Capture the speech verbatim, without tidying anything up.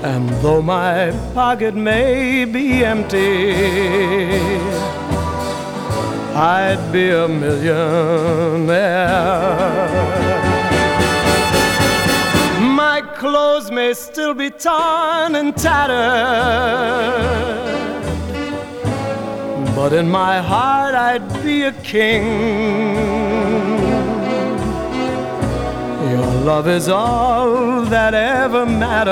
And though my pocket may be empty, I'd be a millionaire. My clothes may still be torn and tattered, but in my heart I'd be a king. Your love is all that ever matters.